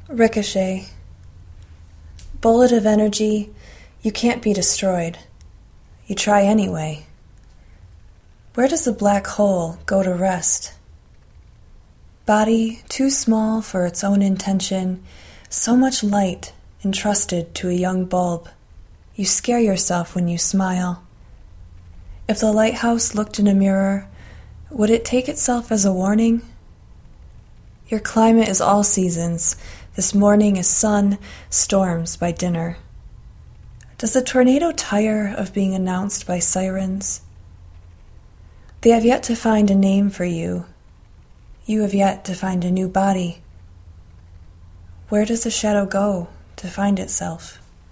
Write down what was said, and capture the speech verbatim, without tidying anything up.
Ricochet. Bullet of energy, you can't be destroyed. You try anyway. Where does the black hole go to rest? Body too small for its own intention, so much light entrusted to a young bulb. You scare yourself when you smile. If the lighthouse looked in a mirror, would it take itself as a warning? Your climate is all seasons. This morning is sun, storms by dinner. Does the tornado tire of being announced by sirens? They have yet to find a name for you. You have yet to find a new body. Where does the shadow go to find itself?